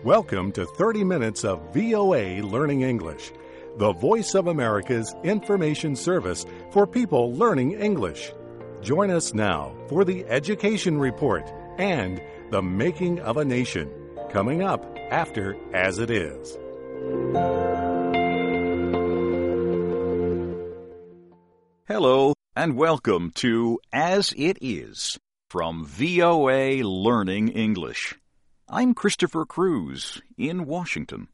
Welcome to 30 minutes of VOA Learning English, the voice of America's information service for people learning English. Join us now for the Education Report and the Making of a Nation, coming up after As It Is. Hello, and welcome to As It Is from VOA Learning English. I'm Christopher Cruz in Washington.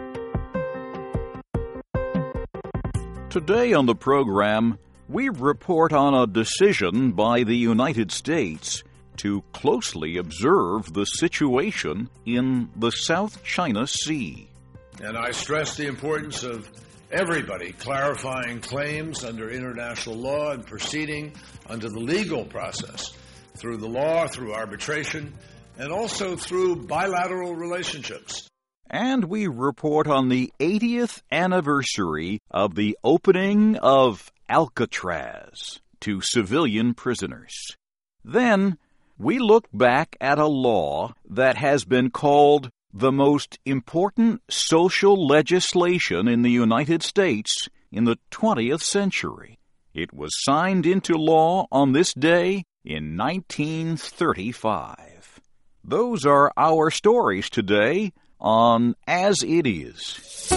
Today on the program, we report on a decision by the United States to closely observe the situation in the South China Sea. And I stress the importance of everybody clarifying claims under international law and proceeding under the legal process, through the law, through arbitration, and also through bilateral relationships. And we report on the 80th anniversary of the opening of Alcatraz to civilian prisoners. Then we look back at a law that has been called the most important social legislation in the United States in the 20th century. It was signed into law on this day in 1935. Those are our stories today on As It Is.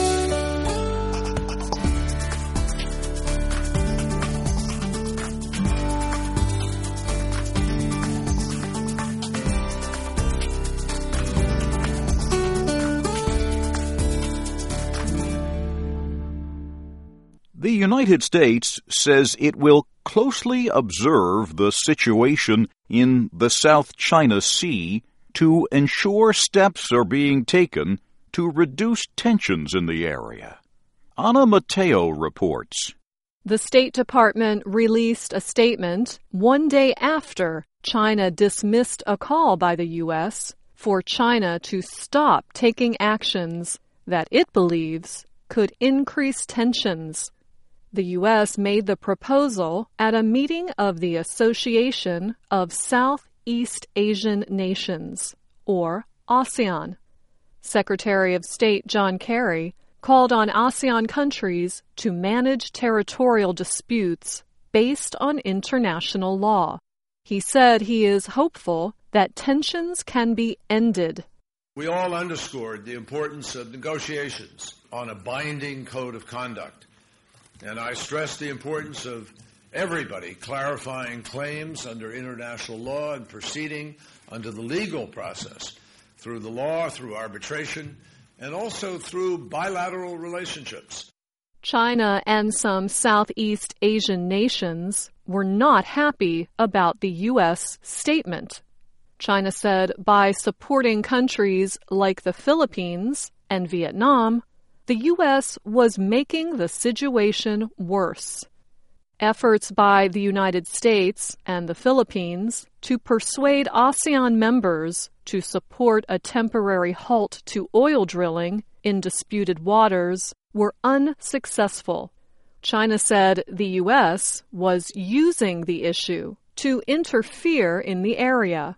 The United States says it will closely observe the situation in the South China Sea to ensure steps are being taken to reduce tensions in the area. Ana Mateo reports. The State Department released a statement one day after China dismissed a call by the U.S. for China to stop taking actions that it believes could increase tensions. The U.S. made the proposal at a meeting of the Association of Southeast Asian Nations, or ASEAN. Secretary of State John Kerry called on ASEAN countries to manage territorial disputes based on international law. He said he is hopeful that tensions can be ended. We all underscored the importance of negotiations on a binding code of conduct. And I stress the importance of everybody clarifying claims under international law and proceeding under the legal process, through the law, through arbitration, and also through bilateral relationships. China and some Southeast Asian nations were not happy about the U.S. statement. China said by supporting countries like the Philippines and Vietnam, the U.S. was making the situation worse. Efforts by the United States and the Philippines to persuade ASEAN members to support a temporary halt to oil drilling in disputed waters were unsuccessful. China said the U.S. was using the issue to interfere in the area.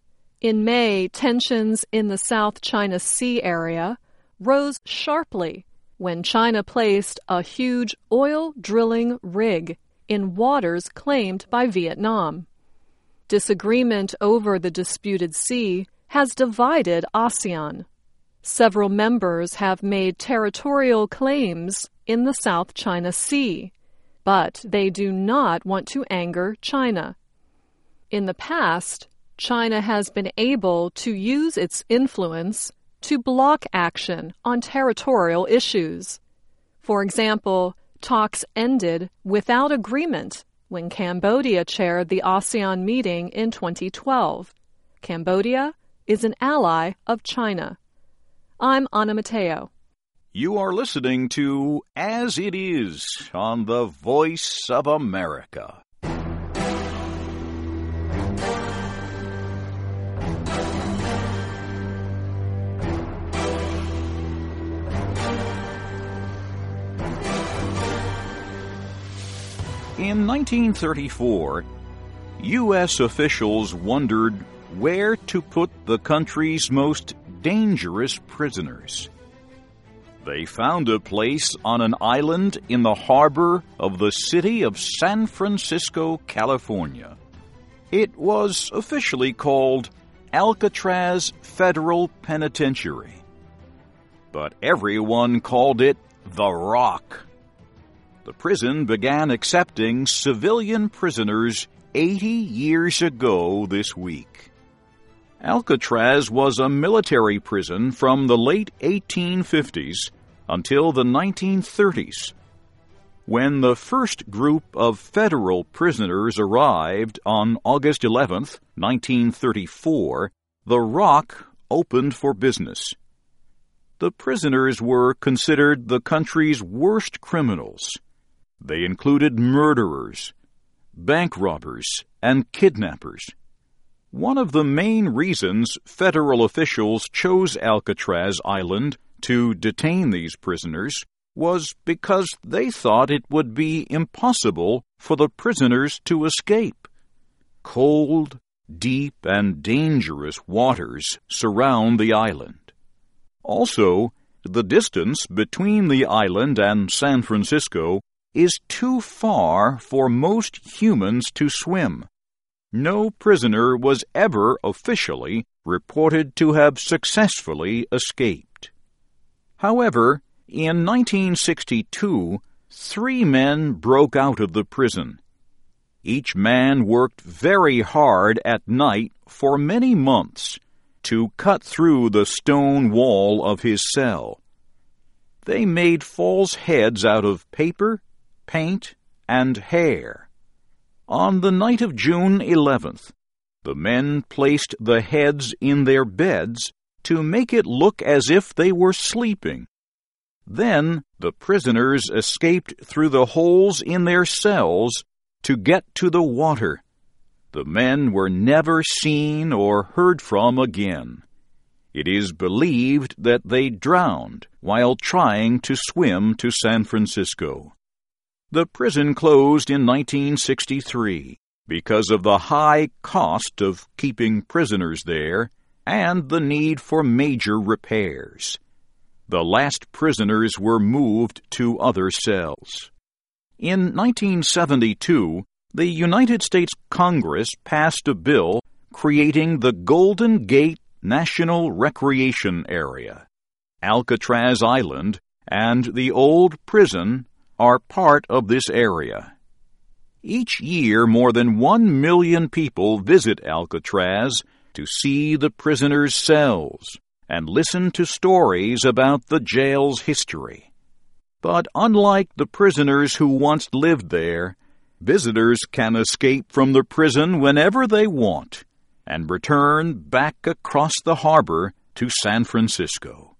In May, tensions in the South China Sea area rose sharply when China placed a huge oil drilling rig in waters claimed by Vietnam. Disagreement over the disputed sea has divided ASEAN. Several members have made territorial claims in the South China Sea, but they do not want to anger China. In the past, China has been able to use its influence to block action on territorial issues. For example, talks ended without agreement when Cambodia chaired the ASEAN meeting in 2012. Cambodia is an ally of China. I'm Ana Mateo. You are listening to As It Is on the Voice of America. In 1934, U.S. officials wondered where to put the country's most dangerous prisoners. They found a place on an island in the harbor of the city of San Francisco, California. It was officially called Alcatraz Federal Penitentiary, but everyone called it The Rock. The prison began accepting civilian prisoners 80 years ago this week. Alcatraz was a military prison from the late 1850s until the 1930s. When the first group of federal prisoners arrived on August 11, 1934, The Rock opened for business. The prisoners were considered the country's worst criminals. They included murderers, bank robbers, and kidnappers. One of the main reasons federal officials chose Alcatraz Island to detain these prisoners was because they thought it would be impossible for the prisoners to escape. Cold, deep, and dangerous waters surround the island. Also, the distance between the island and San Francisco is too far for most humans to swim. No prisoner was ever officially reported to have successfully escaped. However, in 1962, 3 men broke out of the prison. Each man worked very hard at night for many months to cut through the stone wall of his cell. They made false heads out of paper, paint, and hair. On the night of June 11th, the men placed the heads in their beds to make it look as if they were sleeping. Then the prisoners escaped through the holes in their cells to get to the water. The men were never seen or heard from again. It is believed that they drowned while trying to swim to San Francisco. The prison closed in 1963 because of the high cost of keeping prisoners there and the need for major repairs. The last prisoners were moved to other cells. In 1972, the United States Congress passed a bill creating the Golden Gate National Recreation Area. Alcatraz Island and the old prison are part of this area. Each year, more than 1 million people visit Alcatraz to see the prisoners' cells and listen to stories about the jail's history. But unlike the prisoners who once lived there, visitors can escape from the prison whenever they want and return back across the harbor to San Francisco.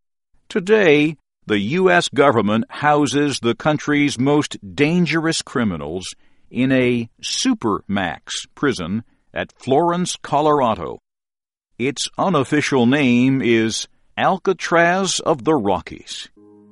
Today, the U.S. government houses the country's most dangerous criminals in a supermax prison at Florence, Colorado. Its unofficial name is Alcatraz of the Rockies.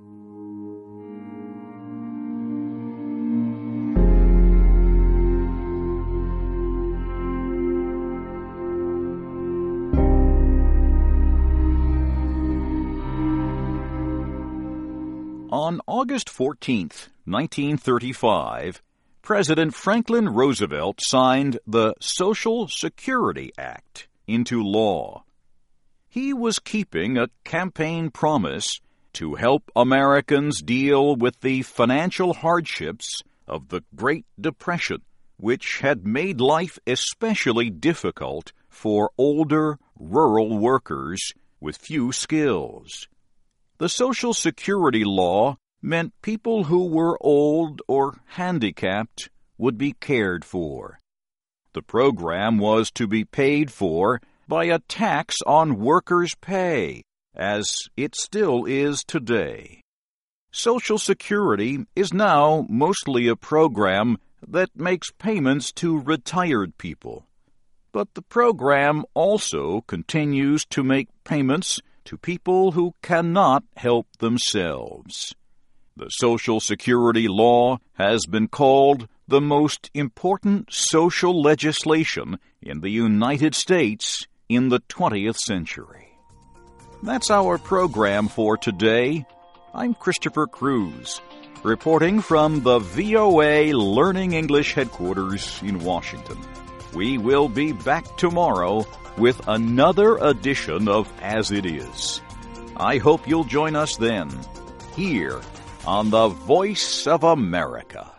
On August 14, 1935, President Franklin Roosevelt signed the Social Security Act into law. He was keeping a campaign promise to help Americans deal with the financial hardships of the Great Depression, which had made life especially difficult for older rural workers with few skills. The Social Security law meant people who were old or handicapped would be cared for. The program was to be paid for by a tax on workers' pay, as it still is today. Social Security is now mostly a program that makes payments to retired people. But the program also continues to make payments to people who cannot help themselves. The Social Security law has been called the most important social legislation in the United States in the 20th century. That's our program for today. I'm Christopher Cruz, reporting from the VOA Learning English headquarters in Washington. We will be back tomorrow with another edition of As It Is. I hope you'll join us then, here on the Voice of America.